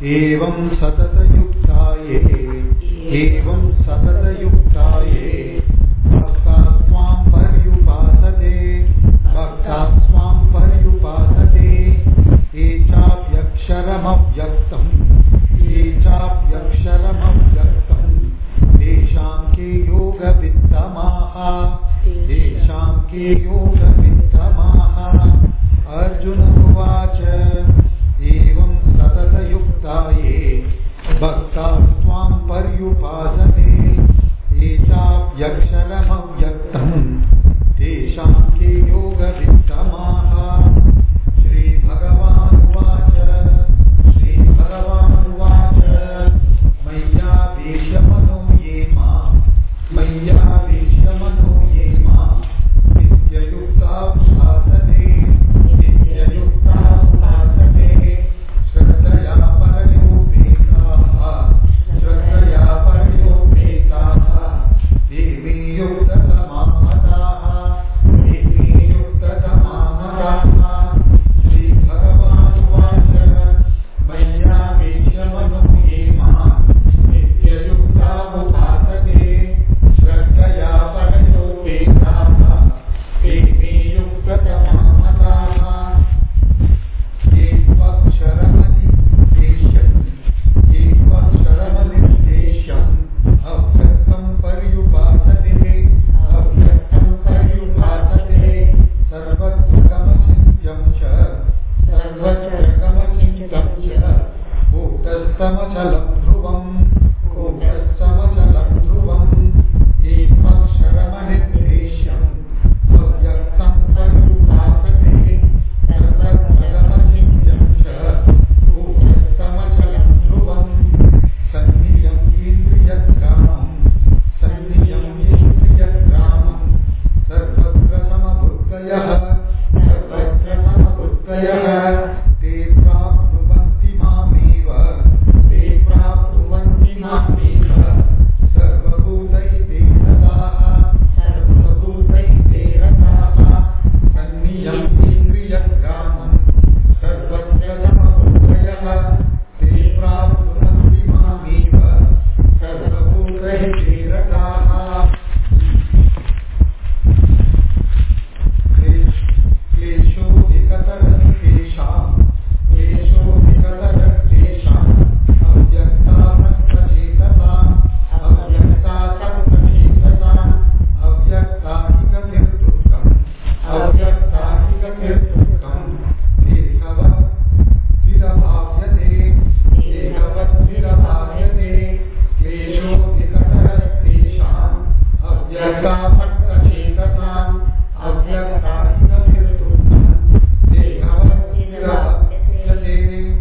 एवं सततयुक्ताये भक्ता स्वां पर्युपासते ये चाप्यक्षरमव्यक्तं तेषां के योगवित्तमाः अर्जुन उवाच एवं सततयुक्ताये भक्ता स्वां पर्युपासते ये चाप्यक्षरमव्यक्तं तेषां के योगवित्तमाः श्रीभगवानुवाच मय्यावेश्य मनो ये मां नित्ययुक्ता उपासते श्रद्धया परयोपेताः ते मे युक्ततमा मताः श्रीभगवानुवाच मय्यावेश्य मनो ये मां नित्ययुक्ता उपासते श्रद्धया परयोपेताः ते मे युक्ततमा मताः एकक्षरमनिर्देश्यम् अव्यक्तं पर्युपासते सर्वत्रगमचिन्त्यं च कूटस्थमचलं ध्रुवम् एकक्षरमनिर्देश्यम् अव्यक्तं पर्युपासते सर्वत्रगमचिन्त्यं च कूटस्थमचलं ध्रुवम् सन्नियम्येन्द्रियग्रामं सर्वत्र समबुद्धयः ते प्राप्नुवन्ति मामेव सर्वभूतैते रताः सन्नियम्येन्द्रियग्रामं सर्वत्र समबुद्धयः ते प्राप्नुवन्ति मामेव सर्वभूतैते रताः क्लेशोऽधिकतरस्तेषाम् अव्यक्तासक्तचेतसाम् अव्यक्ता हि गतिर्दुःखम् एकवद्भिरभाव्यते क्लेशोऽधिकतरस्तेषाम् अव्यक्तासक्तचेतसाम् अव्यक्ता हि गतिर्दुःखम् एकवद्भिरभाव्यते।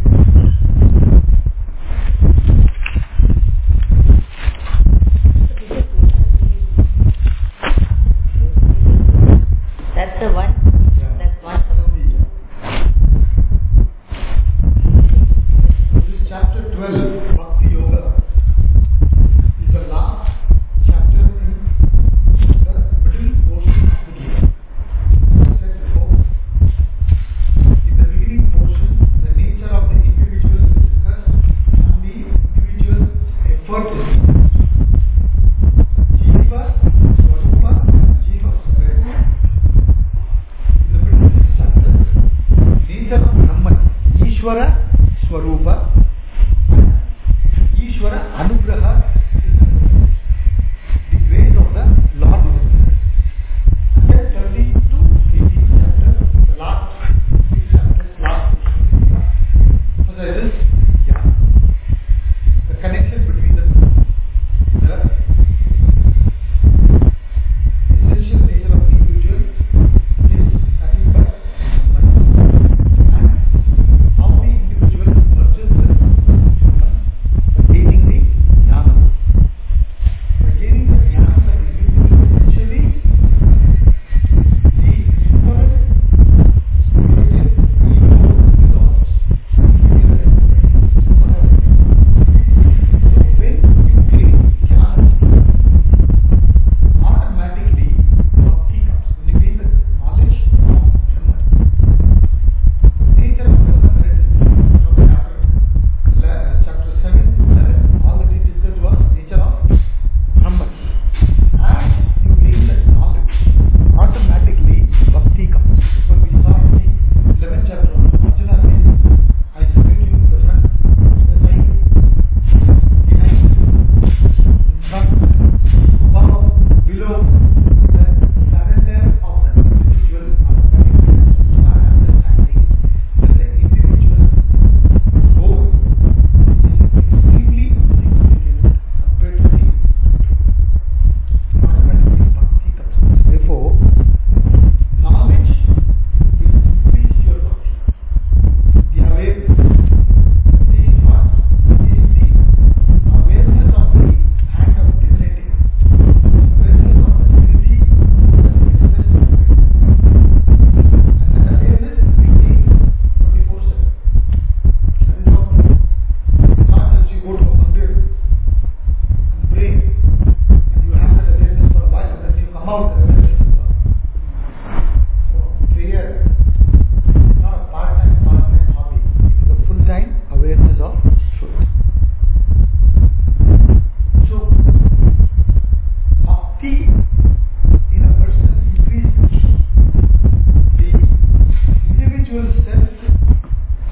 That's the one. That's one. This is chapter 12, Bhakti Yoga. It's the last chapter in the middle portion of the Gita. As I said before, in the beginning portion, the nature of the individual is discussed and the individual effort is discussed. Jiva, Swarupa, Jiva. In the middle of this chapter, nature of Brahman, Ishvara, Swarupa, Ishvara, Anugraha, the grace of the Lord is then 13 to 18 chapters, the last 6 chapters, last 6 chapters. So there is, the connection between the two. The essential nature of the individual is nothing but Brahman, and how the individual merges with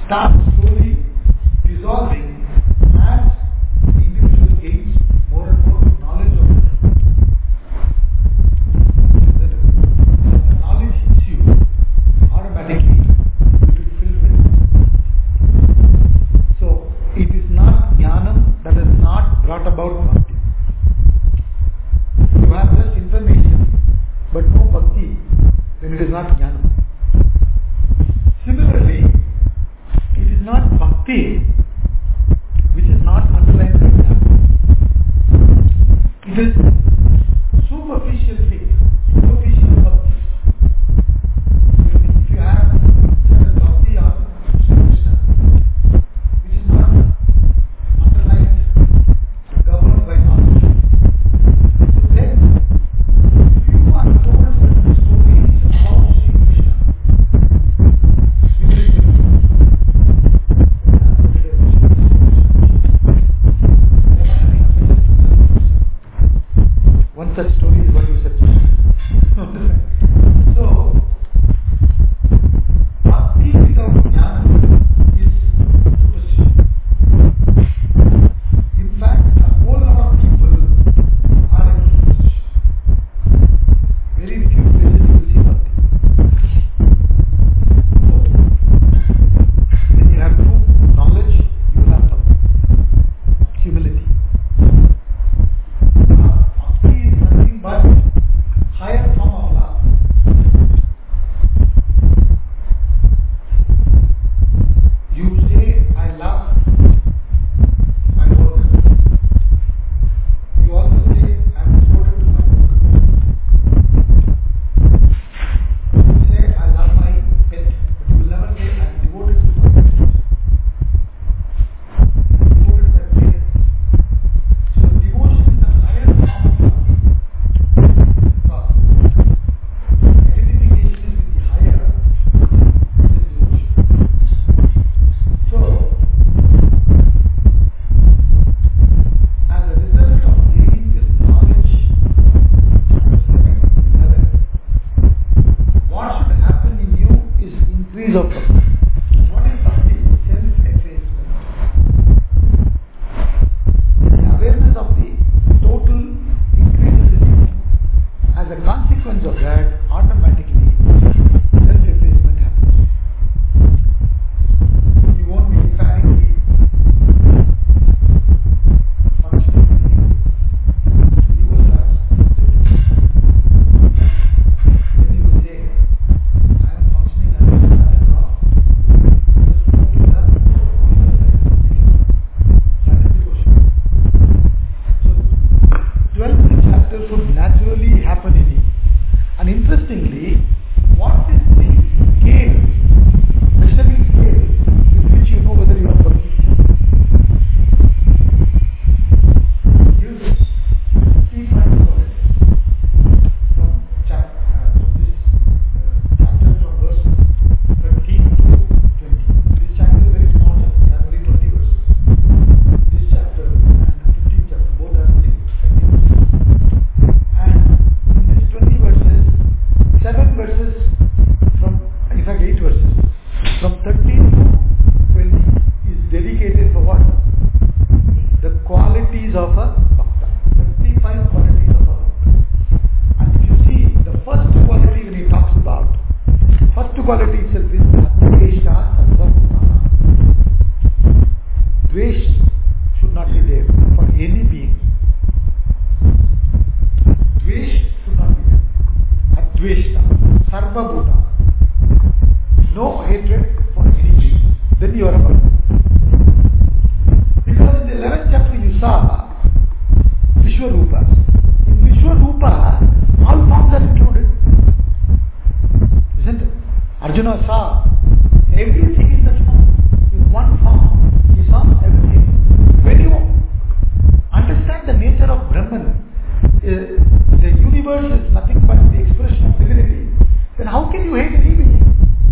starts slowly dissolving as the individual gains more and more knowledge of it. When the knowledge hits you, automatically you will fill with. So it is not jnanam that has not brought about bhakti. You have just information but no bhakti, then it is not jnanam. Similarly, it is not bhakti which is not underlined by jnana. It is superficial faith, superficial bhakti. If you have certain bhakti on Krishna, which is not underlined, governed by knowledge. So then, if you are told certain stories about Sri Krishna, you will believe. One such story is what you said. So, bhakti without jnana is superstition. In fact, a whole lot of people are in superstition. Very few places you will see bhakti. So, when you have true knowledge, you will have bhakti. Humility. Bhakti is nothing but higher form of love. You say, I love my work. You also say, I am devoted to my work. You say, I love my pet, but you will never say, I am devoted to my pet. Devoted to my parents. So devotion is the higher form of love. Because identification is with the higher, which is devotion. So, as a result of gaining this knowledge, what should happen in you is increase of bhakti. What is bhakti? Self-effacement. The awareness of the total increases in you. As a consequence of that, automatically self-effacement happens. You won't be emphatically functioning with you. You will start when you will say, I am functioning as a matter of so 12th chapter should naturally happen in you. And interestingly, what is the scale, measuring scale, with which you know whether you are bhakti? Use 3 points for it. From this chapter, from verse 13 to 20. This chapter is a very small chapter, it has only 20 verses. This chapter and 15th chapter both have only 20 verses. And in these 20 verses, 7 verses from, in fact 8 verses, from 13 to 20 is dedicated for what? The qualities of a bhakta. 55 qualities of a bhakta. And if you see, the first quality when he talks about, first quality itself is Dvesha Sarvabhutana. Dvesh should not be there for any being. Dvesh should not be there. Adveshta, Sarvabhuta. No hatred for any being. Then you are a bhakta. Because in the 11th chapter you saw Vishwarupas. In Vishwarupa, all forms are included. Isn't it? Arjuna saw everything in that form. In one form, he saw everything. When you understand the nature of Brahman, the universe is nothing but the expression of divinity, then how can you hate any being?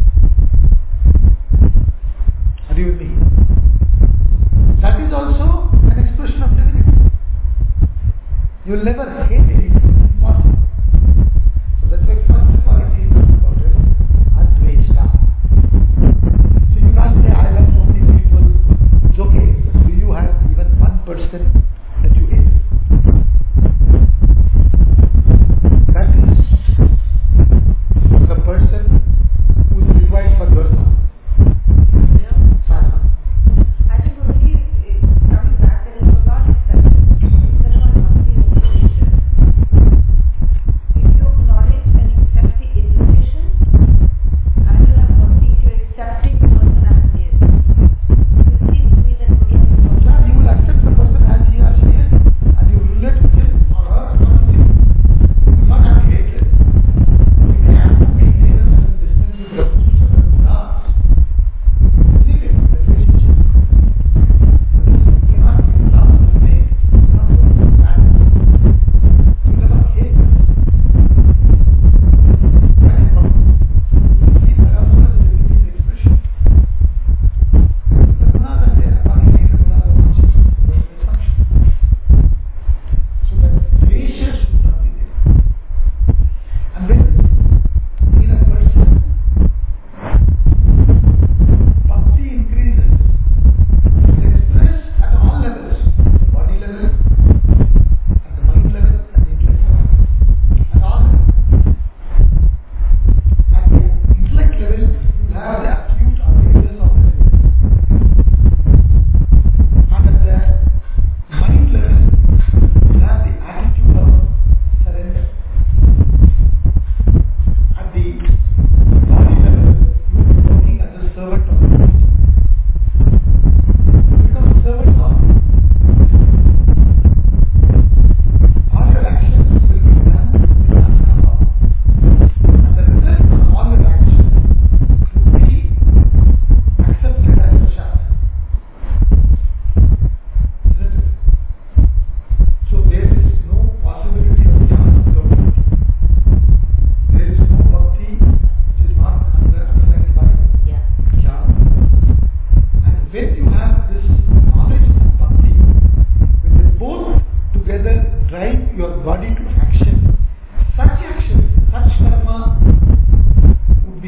Are you with me? That is also an expression of divinity. You will never hate anything. Impossible. So that's why first quality is about it, Adveshta. So you can't say I love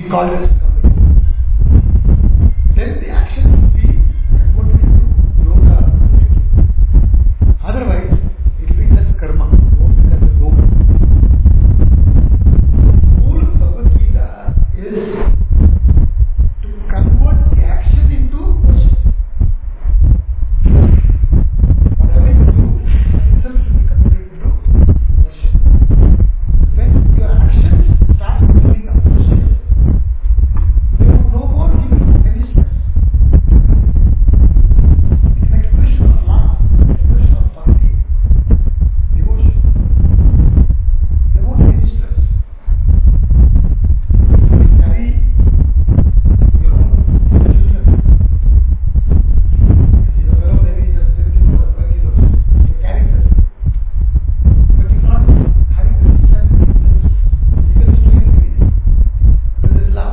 called as coming. Then the action will be converted into yoga. Otherwise, it will be just karma. It won't be as a yoga. The whole Bhagavad Gita is to convert the action into worship. Whatever you do, that itself should be converted into worship. When your actions start becoming a worship, they will no more give you any stress. It's an expression of love, expression of bhakti, devotion. There won't be any stress. You carry your own children. He's a fellow, maybe just 10 kilos or 12 kilos. You're carrying them. But you're not having the stress. You can just feel it. But there's love.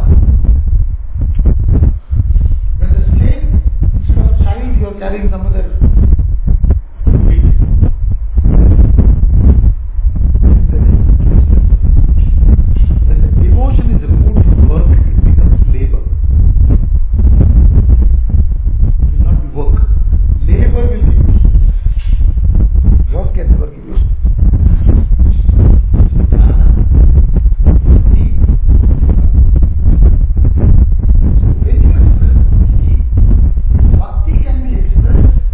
When the slave, instead of child, you're carrying some other weight. When the devotion is removed from work, it becomes labor. It will not be work. Labor will give you stress. Work can never give you stress. Jnana, bhakti, yoga. So when you express bhakti, bhakti can be expressed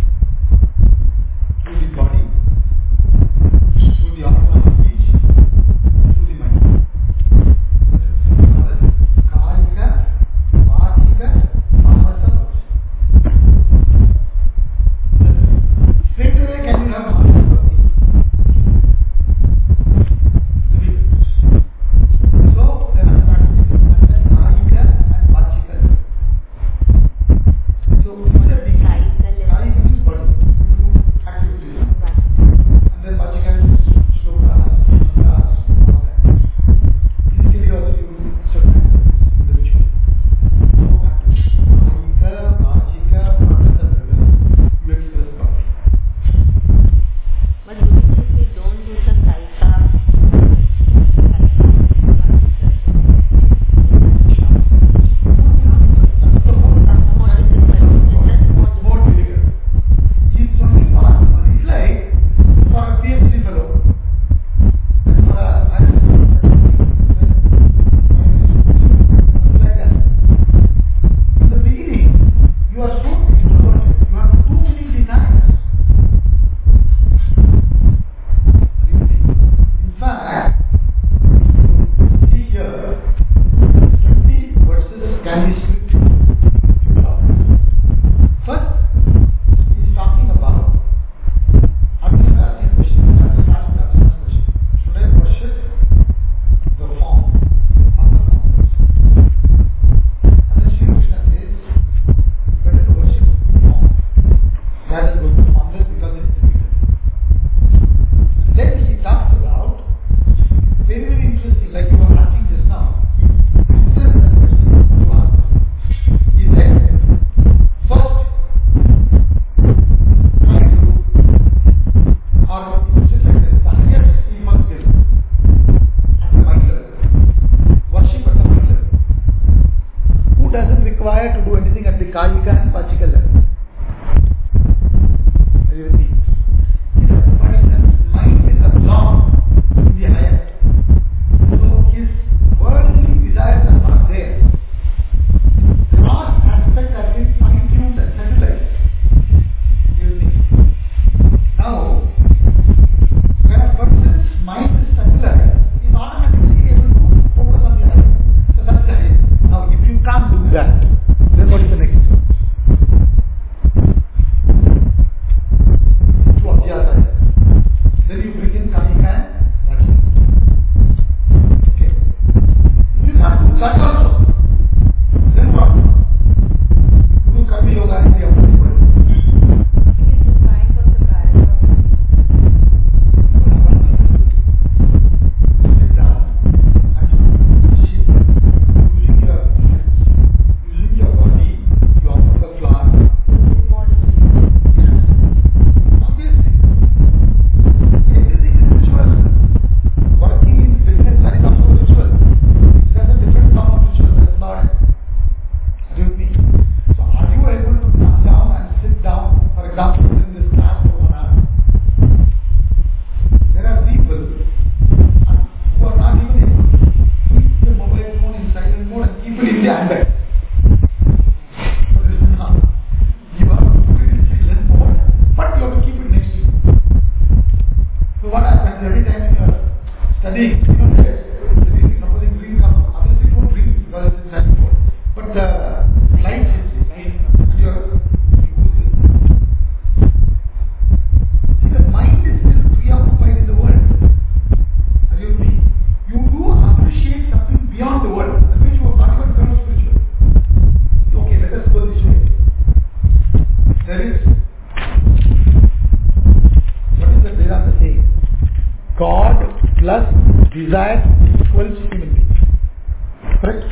desire equals human being. Correct?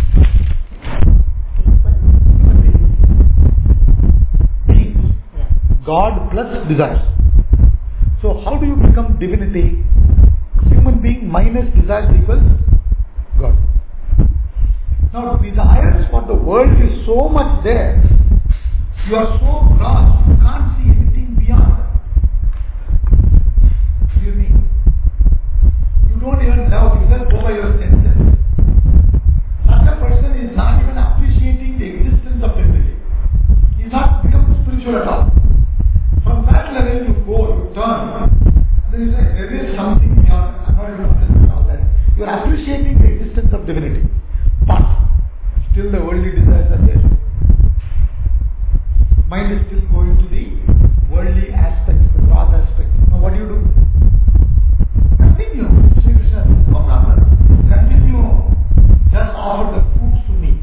Human being. Yeah. God plus desires. So how do you become divinity? Human being minus desires equals God. Now desires for the world is so much there. You are so gross, you can't see anything beyond. You mean? You don't even love, you just go by your senses. Such a person is not even appreciating the existence of divinity. He is not become spiritual at all. From that level you go, you turn. Then you say, there is something beyond. I'm not even understanding all that. You are appreciating the existence of divinity. But still the worldly desires are there. Mind is still going to the worldly aspects, the gross aspects. Now what do? Continue. Sri Krishna, no problem. Continue. Just offer the fruits to me.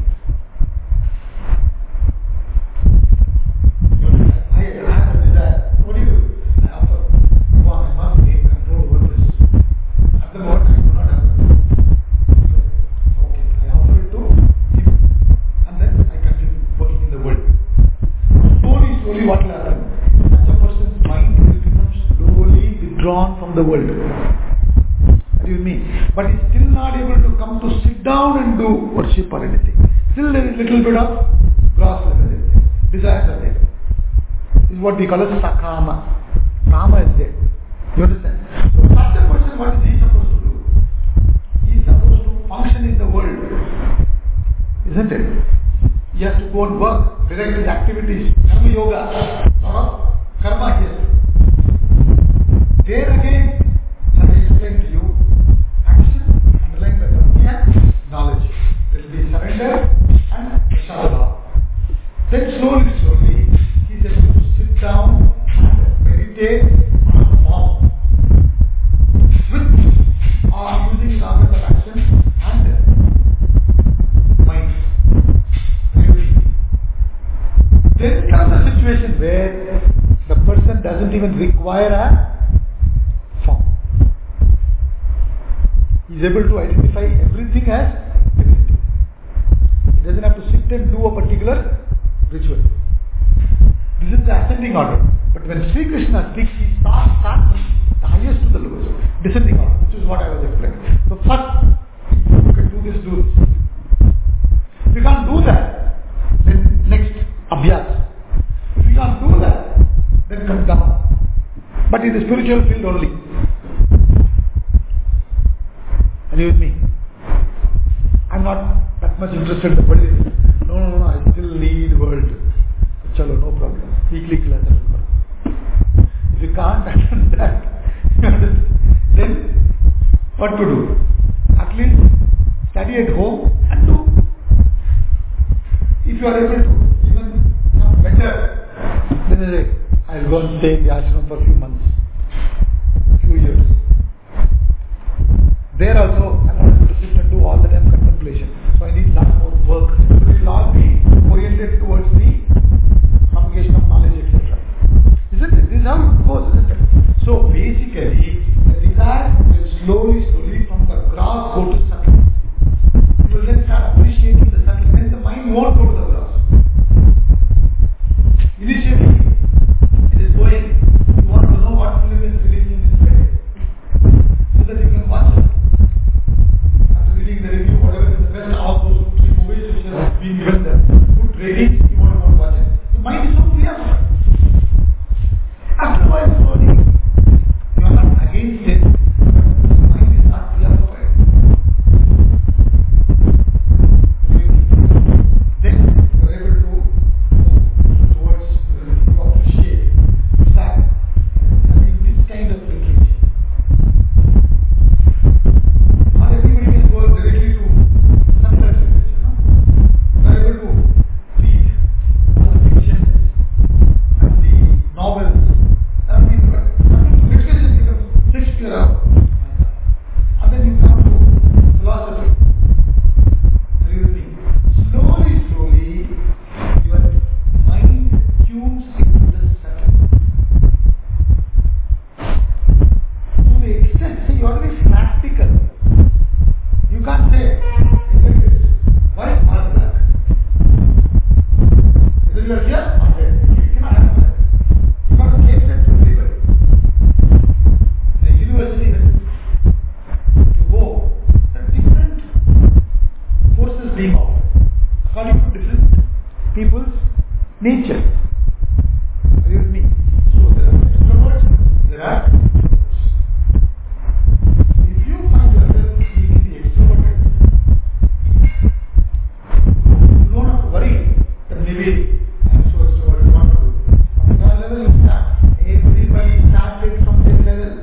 I have a desire. What do? I offer. One, I must gain control over this. At the moment, I do not have control. Okay, I offer it to him. And then I continue working in the world. Slowly what will happen? Such a person's mind will become slowly withdrawn from the world. What do you mean? But he's still not able to come to sit down and do worship or anything. Still there is little bit of gross level. Desires are there. This is what we call as sakama. Kama is there. You understand? So such a person, what is he supposed to do? He is supposed to function in the world. Isn't it? He has to go and work, direct his activities, karma yoga, lot of karma here. There again, as I explained to you, action, underlying the karma and knowledge. There will be surrender and prasada. Then slowly, he is able to sit down and meditate on a form with or using his organs of action and mind. Then comes a situation where the person doesn't even require a form. He is able to identify everything as divinity. He doesn't have to sit and do a particular ritual. This is the ascending order. But when Sri Krishna speaks, he starts from the highest to the lowest, descending order, which is what I was explaining. So first, you can do this. If you can't do that, then next, abhyas. If you can't do that, then come down. But in the spiritual field only. Are you with me? I'm not that much interested in the body. No, I still lead world. Chalo, no problem. Weekly class. If you can't attend that, then what to do? At least study at home and do. If you are able to even become better, then you say, I'll go and stay in the ashram for a few months, few years. There also, I'm not able to sit and do all the time contemplation. So I need a lot more work. So it will all be oriented towards the propagation of knowledge, etc. Isn't it? This is how it goes, isn't it? So basically, the desire will slowly from the gross go to subtle. You will then start appreciating the subtle. Then the mind won't go to the gross. Initially, it is going. You want to know what film is releasing this Friday, so that you can watch it. After reading the review, whatever is the best of those 3 movies which have been given the good ratings, others are there. You cannot have that. You got to cater to everybody. In a university, when you go, there are different forces being offered according to different people's nature. Are you with me? So there are extroverts, there are introverts. If you find yourself easily extroverted, you don't have to worry that maybe I'm so extroverted, what to do. From that level you start. Everybody started from that level.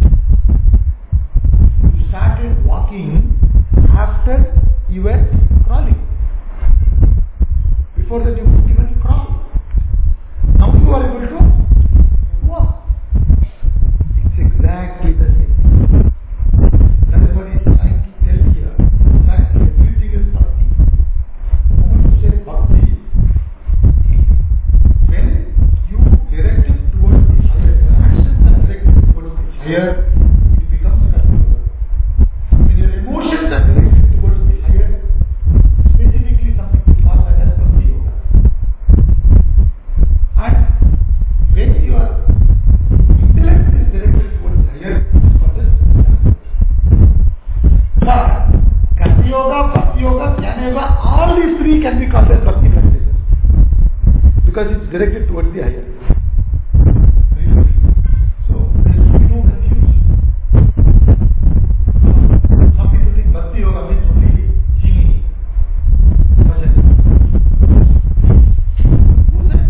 You started walking after you were crawling. Before that you could even crawl. Now you are able to walk. It's exactly the same thing. Everybody is trying to tell here that everything is bhakti. The moment you say bhakti, when you direct it towards the higher, your actions are directed towards the higher, it becomes controllable. When your emotions are directed towards the higher, specifically some people call that as bhakti yoga. And when your intellect is directed towards the higher, it's called as jnana. But Karma Yoga, Bhakti Yoga, Jnana Yoga, all these three can be called as bhakti practices because it's directed towards the higher. So there should be no confusion. Some people think Bhakti Yoga means only singing. Bhajan. Who said?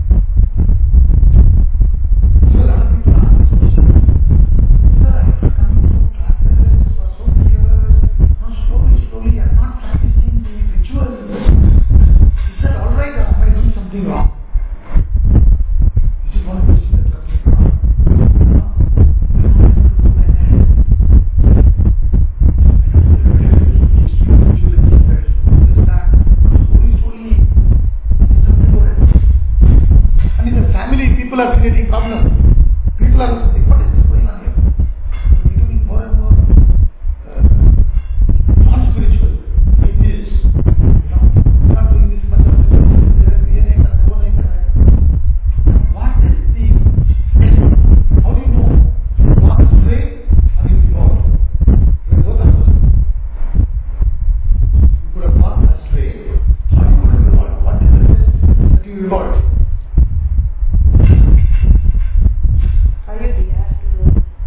So a lot of people ask this question. Sir, I have come to classes for so many years. Now slowly I am not practicing the rituals. Is that alright or am I doing something wrong? This is one question that comes to mind. You don't have to do like that. And in the family, people are creating problems. People are saying, what is this going on here? We're becoming more and more non-spiritual. Atheists. We're not doing this much of this. What is the step? How do you know? You walk straight or you evolve? You both are possible. You could have walked astray or you could have evolved. What is the step that you evolved? How you have to do?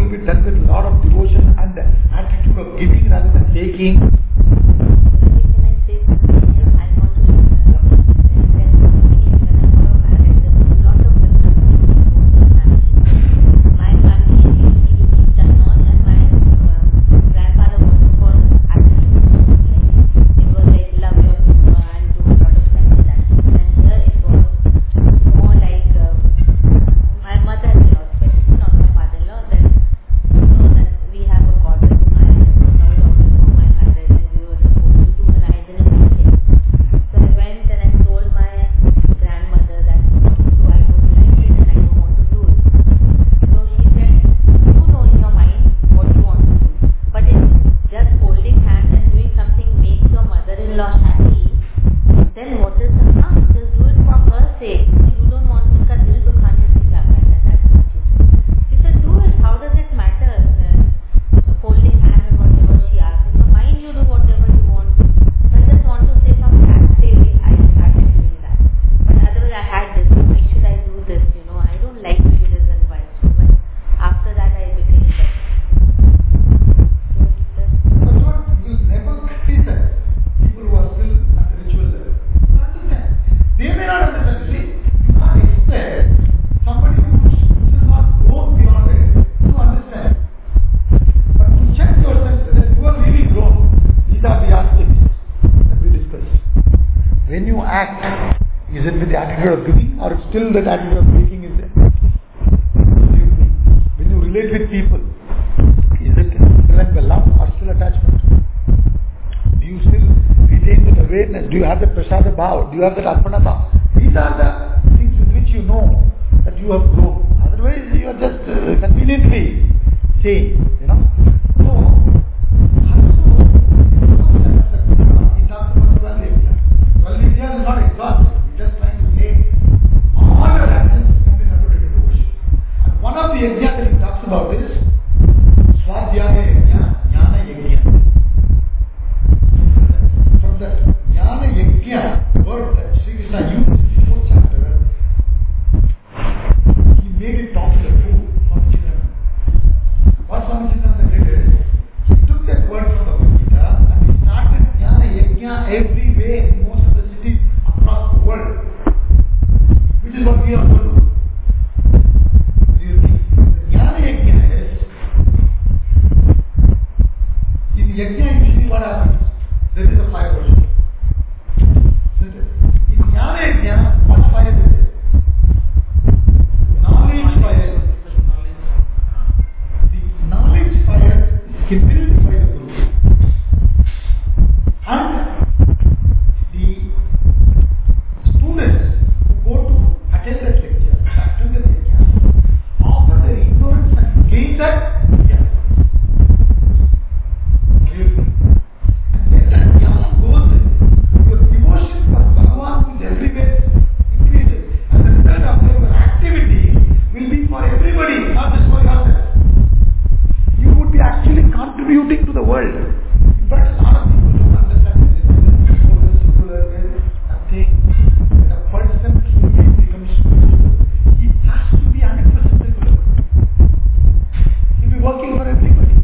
will be done with a lot of devotion and the attitude of giving rather than taking. Can I say something here? I want to lot of my family usually done on, and my grandfather was for activism. It was like love your and do a lot of service activities. And here it was more like my mother-in-law, especially not my father-in-law, that we have a quarter to my house office for my marriage, and we were supposed to do, and I didn't like it. So I went and I told my grandmother that I don't like it and I don't want to do it. So she said, you know in your mind what you want to do, but if just holding hands and doing something makes your mother-in-law happy, then what is the harm? Just do it for her sake. You don't want uska dil dukhane se kya karna hai, that's what she said. She said, do it, how does it matter? Folding hands and whatever she asked. In your mind you do whatever you want. So I just want to say from that day I started doing that. But otherwise I had this, why should I do this? I don't like religious advice. But after that I became better. That's what will never criticize people who are still at the ritual level. You understand? They may not understand. See, you can't expect somebody who is not grown beyond it to understand. But to check yourself that you are really grown, these are the aspects that we discussed. When you act, is it with the attitude of giving or still that attitude of taking is there? When you relate with people, is it still like the love or still attachment? Do you still retain that awareness? Do you have that prasada bhav? Do you have that arpana bhav? These are the things with which you know that you have grown. Otherwise you are just conveniently saying, So, also, he talks about 12 areas. 12 areas is not exhaustive. He's just trying to say all your actions can be converted into worship. And one of the areas that he talks about is Swadhyaya Yajna, Jnana Yajna. From that Jnana Yajna word that Sri Krishna used in the 4th chapter, he made it popular too for children. What Swami Chidananda did is, he took that word from the Gita and he started Jnana Yajna everywhere in most of the cities across the world. Which is what we are going to do. The Jnana Yajna is, in Yajna usually what happens? There is a fire worship. In Jnana Yajna, what fire is there? Knowledge fire. The knowledge fire is kindled by the Guru. And the students who go to attend that lecture, attend that lecture, offer their ignorance and gain that jnana. And when that jnana goes in, your devotion for Bhagavan is everywhere increases. And the result of your activity will be for everybody, not just for yourself. You would be actually contributing to the world. In fact, a lot of people don't understand this. Secular is nothing. When a person truly becomes spiritual, he has to be 100% secular. He'll be working for everybody.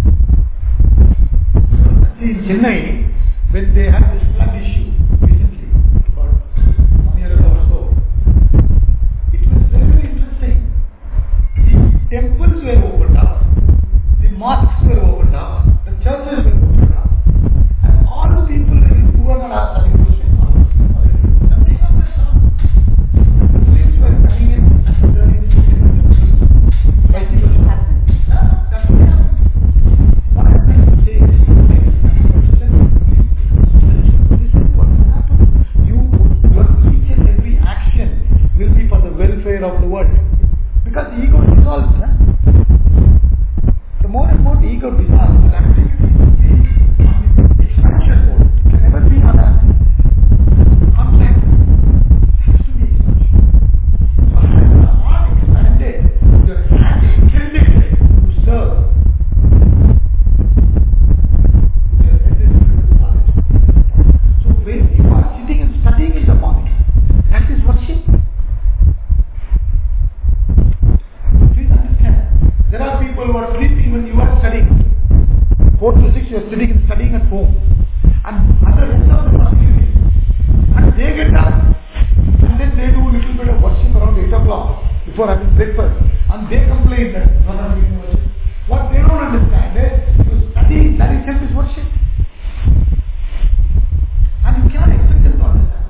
See, in Chennai, when they had this flood issue recently, about 1 year ago or so, it was very, very interesting. The temples were opened up, the mosques were opened up, the churches were opened up, and all the people who were not studying Muslims, nothing of that sort. Muslims were coming in and turning That really happened. That's what happened. What I'm trying to say is, this is what will happen. Your each and every action will be for the welfare of the world. Because the ego dissolves. The more and more the ego dissolves, the activity will be on the expansion mode. It can never be on a contract. It has to be expansion. So when the heart expanded, your hand is intended to serve. Your head is filled with knowledge. So when you are sitting and studying in the morning, that is worship. Please understand. There are people who are 4 to 6 you are sitting and studying at home. And the rest of the facilities. And they get up and then they do a little bit of worship around 8 o'clock before having breakfast. And they complain that no, not doing worship. What they don't understand is you study, that itself is worship. And you can't expect them to understand.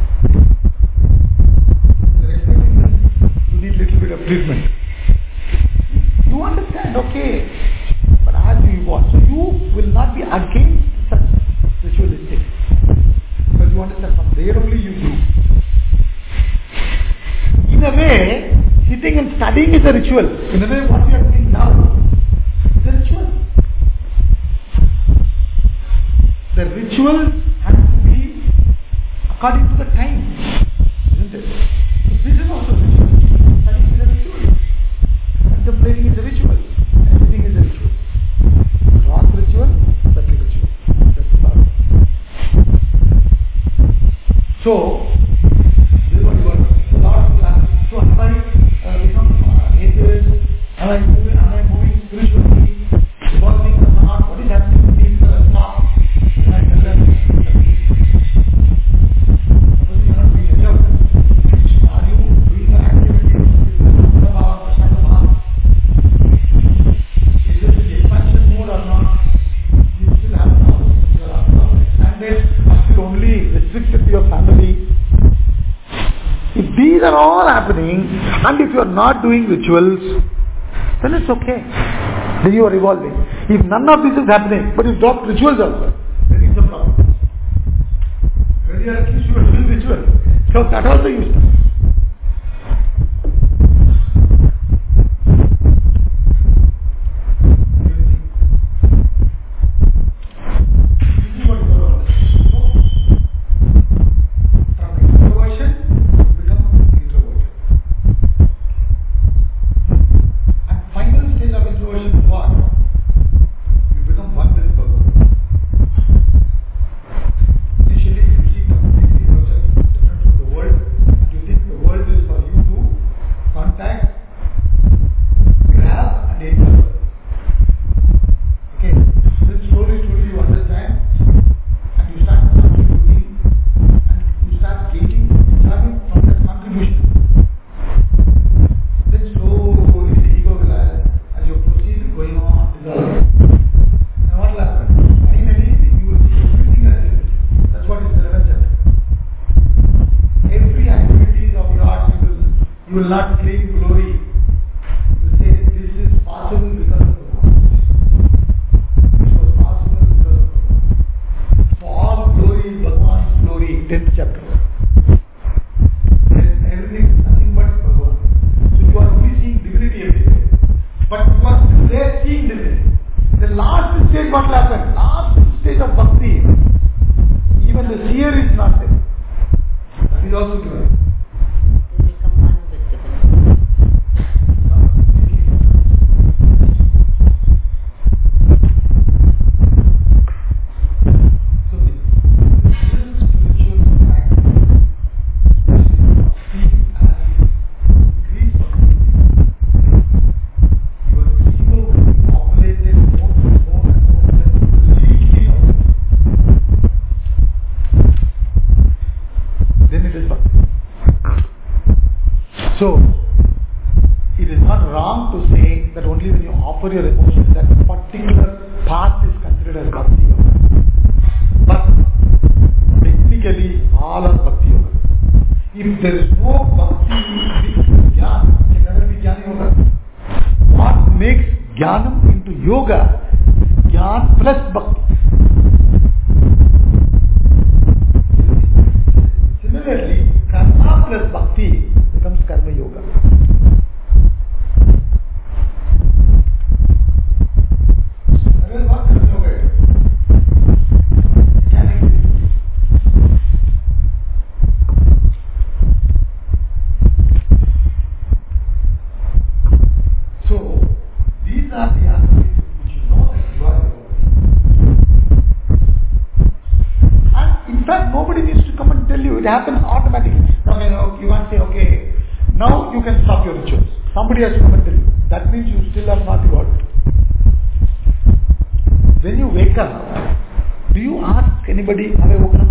They're expecting that you need a little bit of treatment. You understand, okay. But as you evolve, so you will not be against such ritualistic. Because you understand from there only you do. In a way, sitting and studying is a ritual. In a way, what you are doing now is a ritual. The ritual has to be according to the time, isn't it? So this is also a ritual. Studying is a ritual. Contemplating is a ritual. Everything is a ritual. Cross ritual, subtle ritual. That's the power. So, this is what you want. So, am I become atheist? Am I moving spiritually? Evolving or not? What is happening to me? Stop. And I tell them, suppose you are not doing any of them. Are you doing an activity with Prashanabha? Is it in the expansion mode or not? You still have some expanded, or still only restricted to your family. If these are all happening, and if you are not doing rituals, then it's okay. Then you are evolving. If none of this is happening, but you drop rituals also, then it's a problem. When you are at least you are doing rituals. So that also you start. You will not claim glory. You say this is possible because of the Lord. This was possible because of the Lord. So all glory is Bhagavan's glory, 10th chapter. Then everything is nothing but Bhagavan. So you are only seeing divinity everywhere. But you are there seeing divinity. The last stage what will happen? Last stage of bhakti. Even the seer is not there. That is also given. So, it is not wrong to say that only when you offer your emotions that particular path is considered as bhakti yoga. But technically all are bhakti yoga. If there is no bhakti with jnana, it can never be jnana yoga. What makes jnanam into yoga is jnana plus bhakti. Similarly, karma plus bhakti becomes karma yoga. That is what karma yoga is. So, these are the aspects which you know that you are yoga. And in fact, nobody needs to come and tell you. It happens automatically. Okay, you can't say, okay, now you can stop your rituals. Somebody has to come and tell you. That means you still have not evolved. When you wake up, do you ask anybody, have I woken up?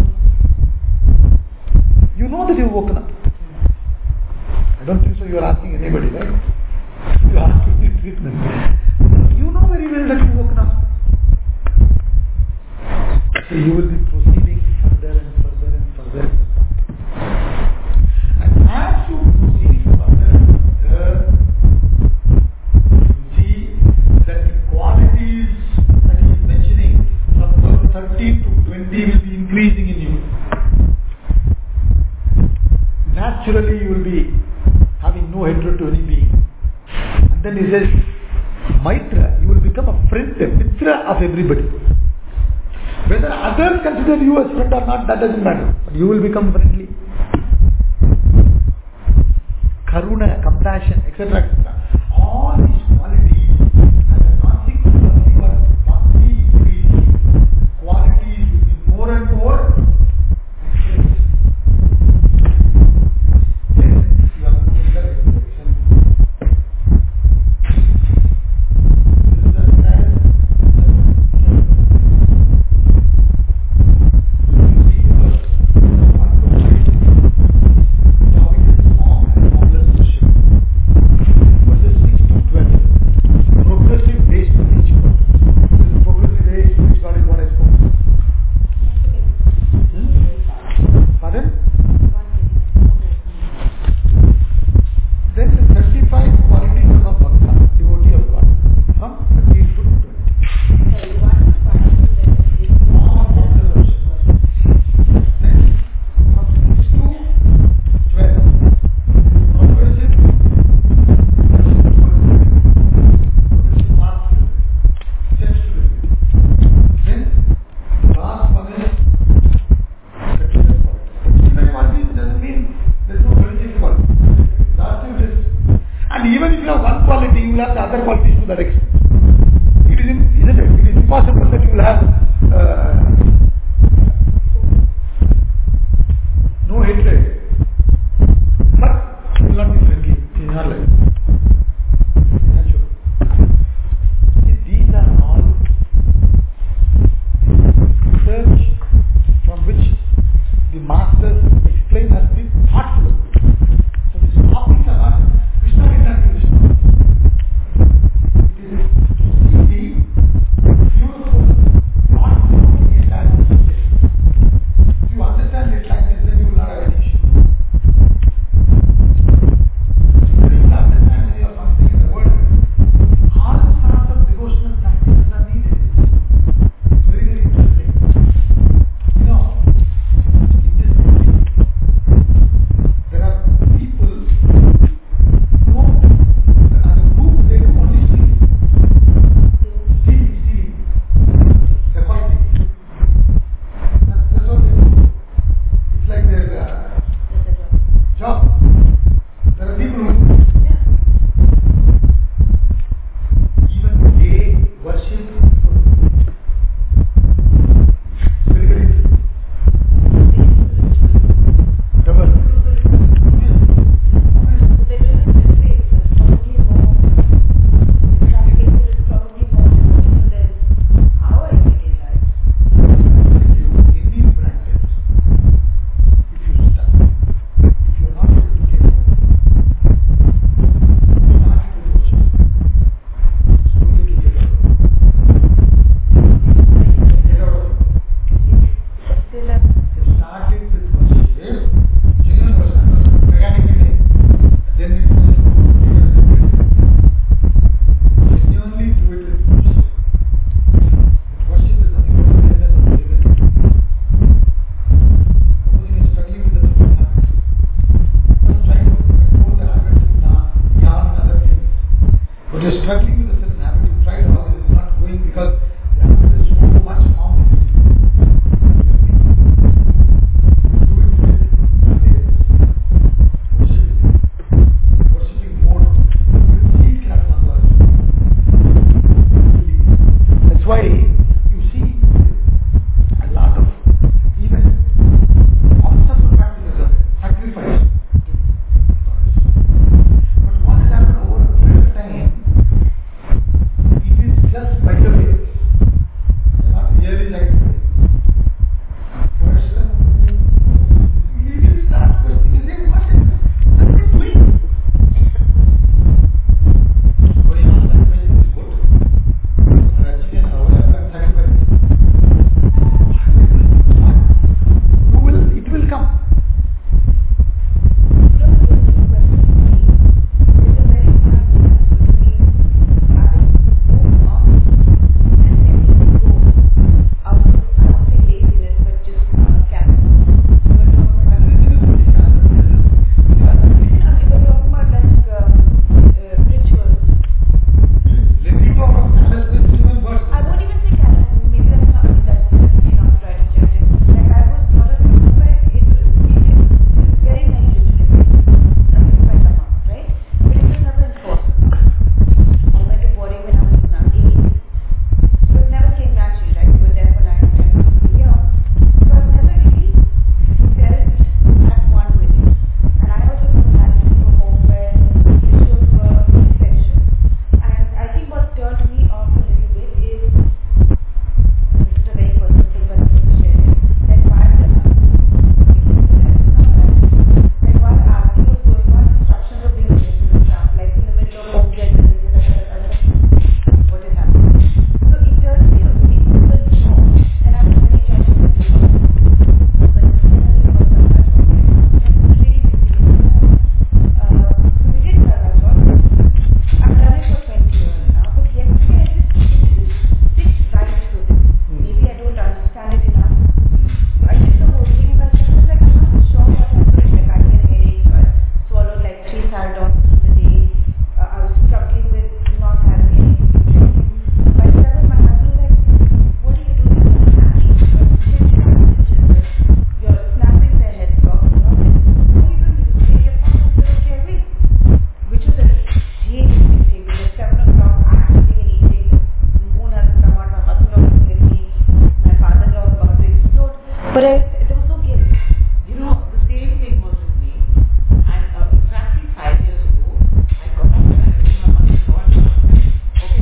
You know that you've woken up. I don't think so you are asking anybody, right? You are asking the treatment. You know very well that you've woken up. So you will be proceeding further and further and further in the path. And as you proceed further and further, you see that the qualities that he is mentioning from verse 13 to 20 will be increasing in you. Naturally you will be having no hatred to any being. And then he says, Maitra, you will become a friend, a mitra of everybody. Whether others consider you as friend or not, that doesn't matter. But you will become friendly. Karuna, compassion, etc. etc. All these qualities as a consequence of your bhakti increasing, qualities will be more and more excellent. Then you are moving in the right direction. This is the style. But there was no guilt. You know, the same thing was with me. And exactly 5 years ago, I got up and I said to my mother, okay, there was such a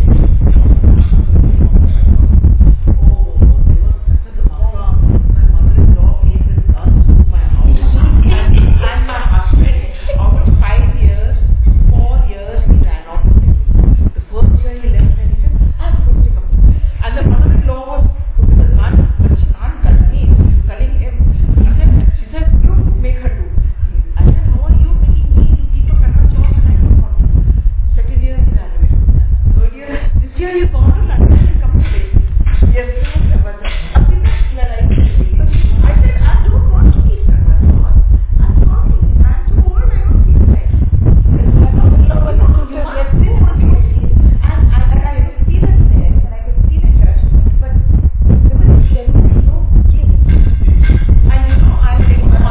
disaster. My mother-in-law came with guns to my house. And my husband, out of 5 years, 4 years, he ran out of it. The first year he left and he said, I'm going to take up. And the mother-in-law was with a gun, but she can't cut me. She's cutting him. She said, you make her do. I said, how are you making me to keep a kind of job and I don't want to? Second year, he ran away. Third year, this year he's gone to London and come today. Yes, I said, I don't want to keep that job. I'm sorry. I'm too old. I don't feel like. And I could see that there, and I could see the judgment, but there was genuinely no guilt. And you know, I used to eat.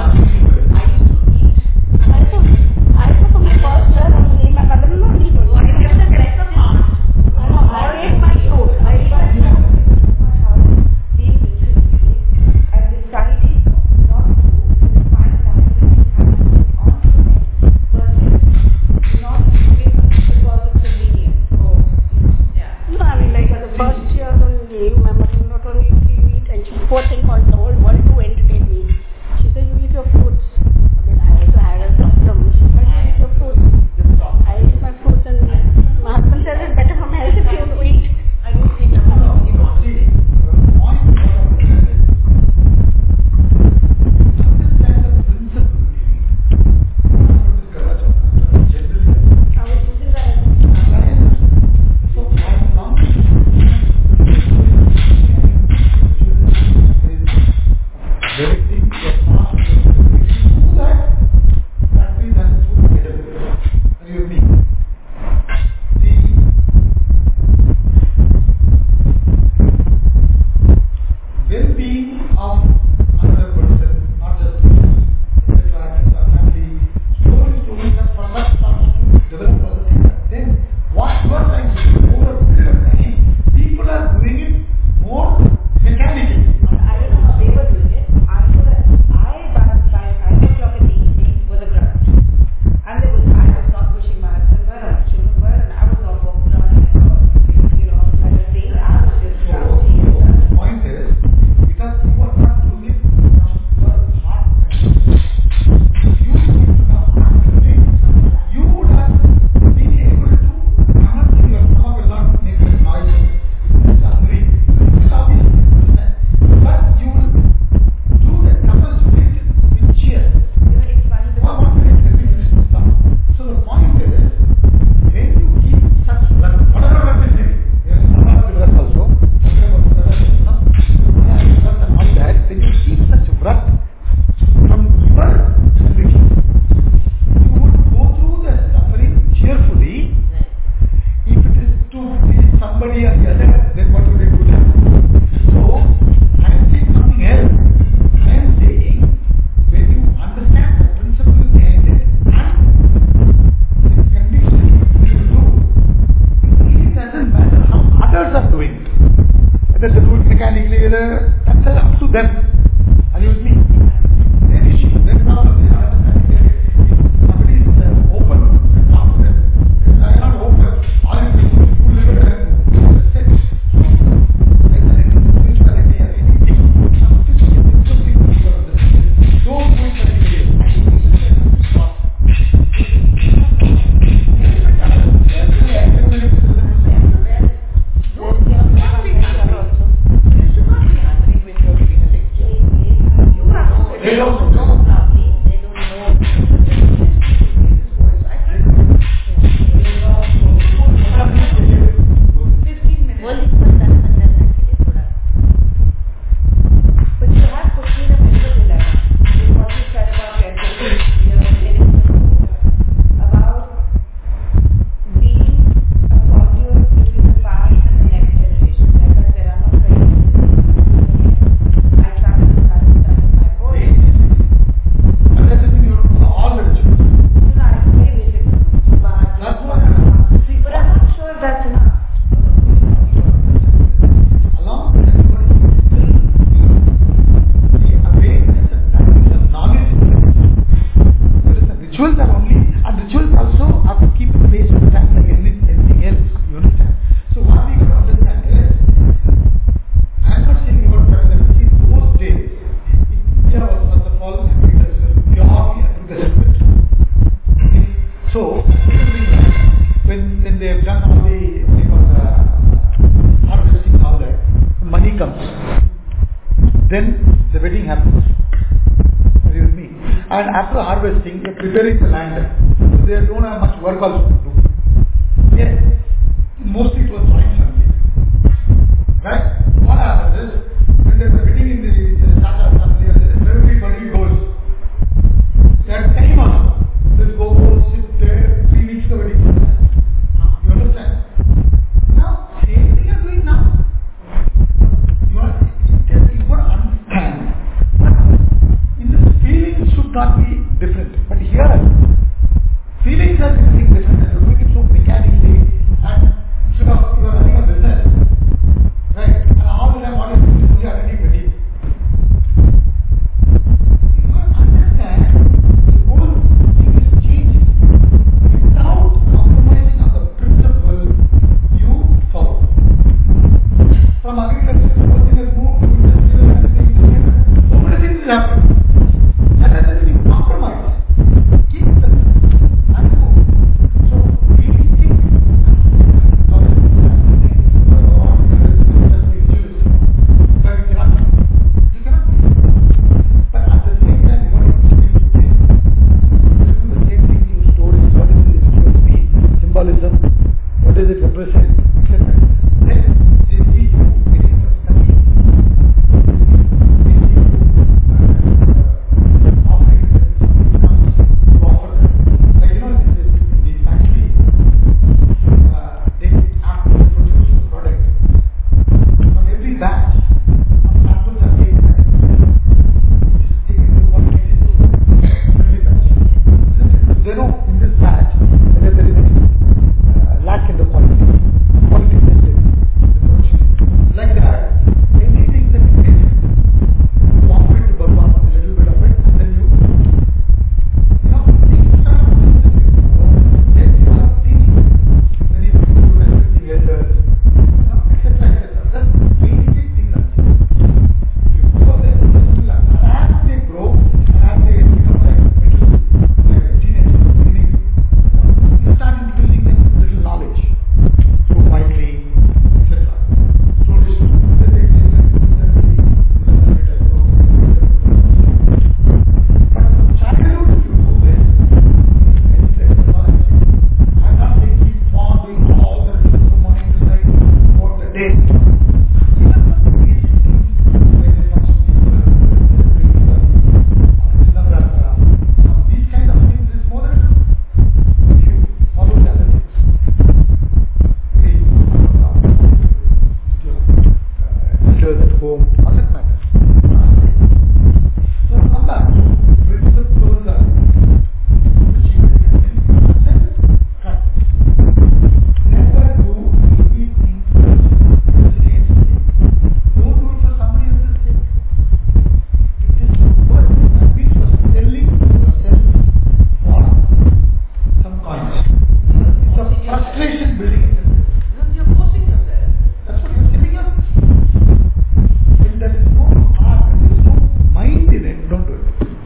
I took my first year only, my mother-in-law did it. I kept the breakfast on. I ate my food. I ate my food. Being literally and deciding not to find happiness on the net versus not giving because of convenience or Yeah. No, I mean, like, the first year only, my mother-in-law told me if you eat, and she poor thing called the whole world to entertain me. She said, you eat your fruits. Then I also had a problem. She said, you eat your fruits. I eat my fruits, and my husband said it's better for my health if you don't eat. I don't think I'm going to keep on. See, the point what I'm looking at is, understand the principle generally. I was using that. So my long directing your past to that country has to get a are you with me? The well-being of another person, not just me, etc., family, slowly, that's for that starts to develop other things. Then what you are trying to do over a period of time, people are doing it more mechanically. I don't know how they were doing it. I by 5 o'clock in the evening was a grudge. And I was not wishing my husband well, and children well, and I was not walking around like a, like a saint. I was just drowsy. The point is, because you are not doing it from your heart, if you do it from your heart, you would have been able to come up in your stomach will not make a noise. It's hungry. It's obvious. But you will do the toughest bit with cheer. It's funny One minute, let me finish this stuff. So the point is, when you keep such whatever let me say, there is another verse also. Then you keep such vrat from your ability. You would go through the suffering cheerfully. If it is to please somebody or the other, then what would it do? So, I am saying something else. I am saying, when you understand the principle behind it and the conditions you do, it really doesn't matter how others are doing it. Whether they do it mechanically, that's up to them. Are you with me? Then it's not understanding. If somebody is open, talk to them. If they are not open, all you do is you live at home. That's it. Whether it is spirituality or anything, just interesting because of this. Don't do it for anybody else. There should not be happening when you're giving a lecture. You have rituals are only, and rituals also have to keep pace with time like anything else. You understand? So what we got to understand is, I'm not saying about that. In those days, India was first of all purely agricultural. So when they have done all the harvesting, all that, money comes. Then the wedding happens. Are you with me? And after harvesting, they are preparing the land. So they don't have much work also to do. Yes, mostly it was joint family. Right? What happens is, when there is a wedding in the Tata family, everybody goes. They have time also. Let's go sit there, 3 weeks the wedding. You understand? Now, same thing you are doing now. You got to understand. In this, feelings should not be different. But here, feelings are something different. And you're doing it so mechanically. And instead of you are running a business, right? And all the time, what is doing is you are running wedding. You got to understand the whole thing is changing. Without compromising on the principle you follow. From agriculture, the whole thing has moved to industrial and everything. So many things will happen. And then you compromise. Keep the and go. So we think but at the same time, what you do the same thing in stories. What is the ritual mean? Symbolism? What does it represent? Etc. Then they see you getting the study. They see you offering them something comes to offer them. Like the factory, they after they produce the product, from every batch, samples are taken. They know in this batch whether there is any lack in the quality tested, the production. Like that, anything that you get, you offer it to Bhagwan, a little bit of it, and then you things start happening. Then you are thinking, then you do respecting elders, etc. That's basic thing. You go there, as they grow, and as they become like teenagers, you start introducing them little knowledge through poetry, etc. Stories. But childhood, if you do this, I'm not saying keep on doing all the rituals from morning to night for the day. Even the basic things, like the function these kind of things is more than enough. If you follow the other things, elders at home, all that matters. So come back to principles are achievement and then practice. Never do anything against me. Don't do it for somebody else's sake. It is what that means for selling yourself for some coins. It's a frustration building itself. You're forcing yourself. That's what you're selling yourself. When there is no heart, when there is no mind in it, don't do it.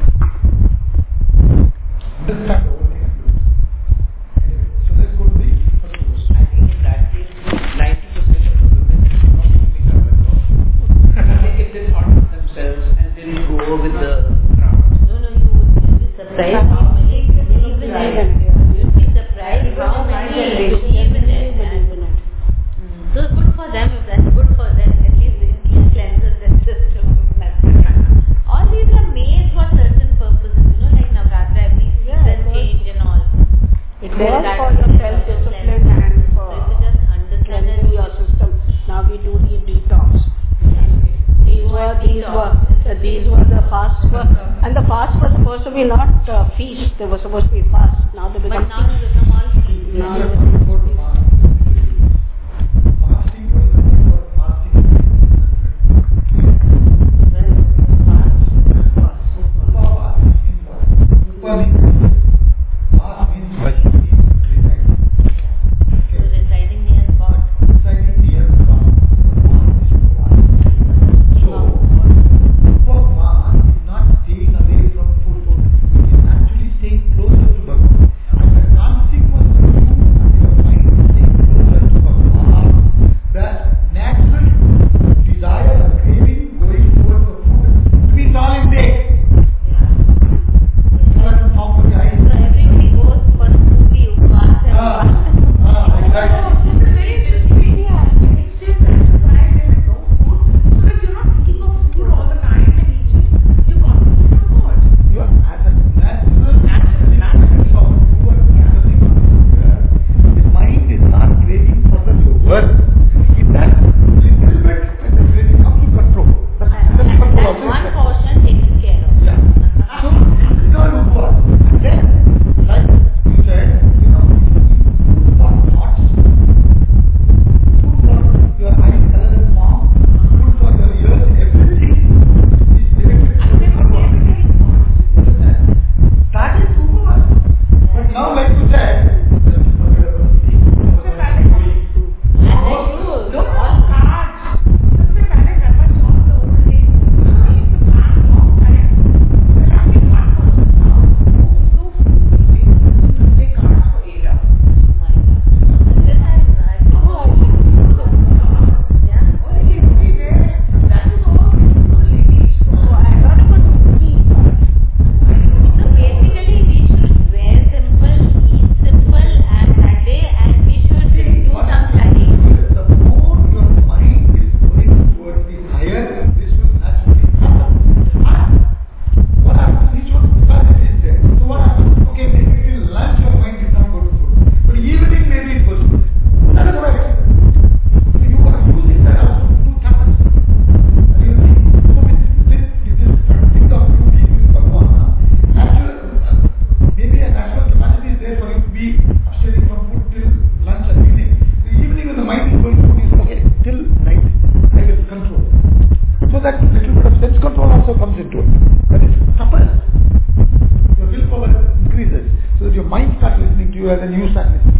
Understand the whole thing and do it. Anyway, so let's go to the first question. I think in that case, 90% of the women are not keeping up with God. They get their thought of themselves and then go with the crowd. No, you would be surprised how many believe in it. You'd be surprised how many believe in it. So good for them if that's good for them. At least it cleanses their system. All these are made for certain purposes. Like Navratri, every season change and all. It So was that for is your the self-discipline and So for if you just understand cleansing your system. Now we do the detox. These were the fasts and the fasts were supposed to be not feast. They were supposed to be fast. Now they but become now they become all feast. Now Fasting, they- what is the meaning for fasting? Upa means that little bit of sense control also comes into it. That is tapas. Your willpower increases so that your mind starts listening to you and then you start listening.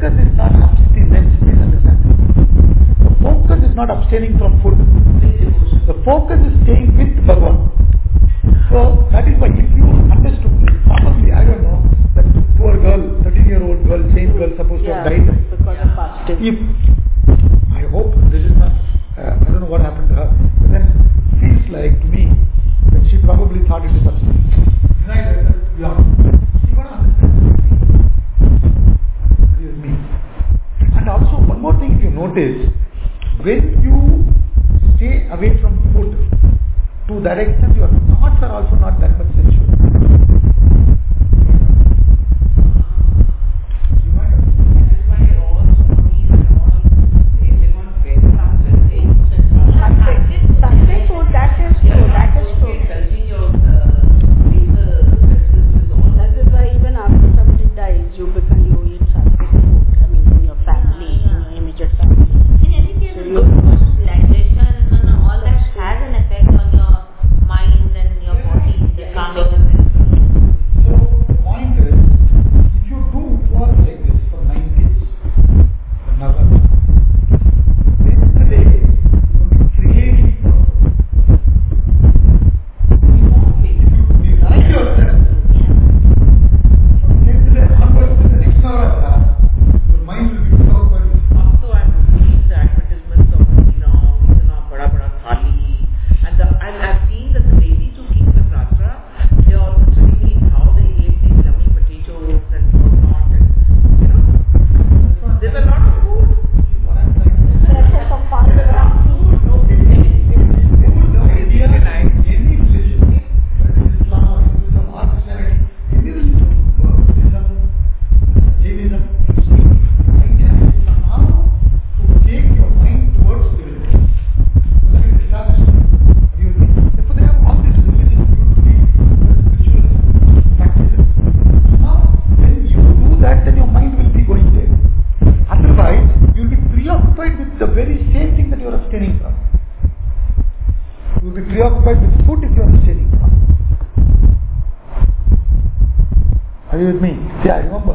not abstaining from food. The focus is staying with Bhagavan. So that is why if you understood, probably, I don't know, that poor girl, 13-year-old girl, same girl supposed to have died. because of fasting. If, I hope this is not, I don't know what happened to her, but then feels like to me that she probably thought it is something. Right, beyond. You got to understand. Agree with me. And also, one more thing if you notice, when you stay away from food, to that extent your thoughts are also not that much sensual. Are you with me? See, I remember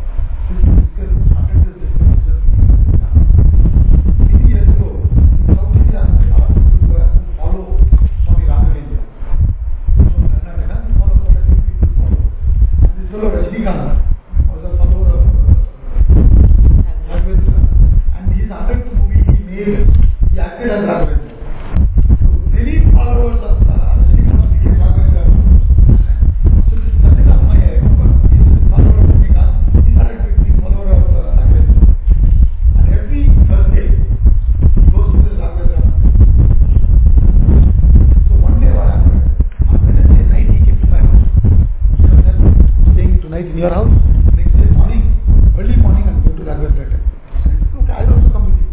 many years ago, in South India, a lot of people were to follow Swami Raghavendra. So, Karnataka, follow what people follow. And this fellow Rajnikant was a follower of Raghavendra. And his 100th movie he made, he acted as Raghavendra. So, many followers of Rajnikant became Raghavendra. So, this is something of my in your house, next day morning, early morning, I'm going to Raghavendra temple. Look, I'll also come with you.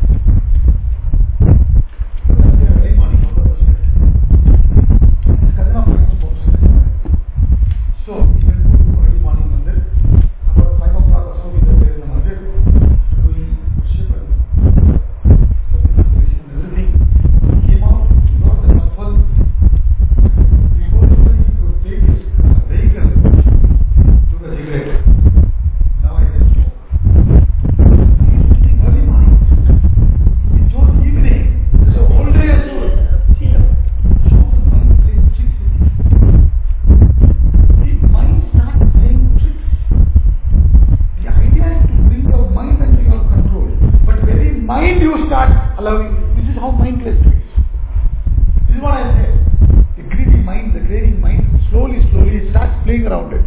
So that day, early morning, all was late. His cousin of mine spoke. So we went to early morning mandir. About 5 o'clock or so, we were there in the mandir, doing worship and everything. He came out, he got the temple. We were going to take his vehicle. A cigarette. Now I can smoke. He is sitting early morning. He chose evening. So whole day I saw. See the mind playing tricks with you. The mind starts playing tricks. The idea is to bring your mind under your control. But very mind you start allowing. This is how mind plays tricks. This is what I say. The greedy mind, the craving mind, slowly it starts playing around it.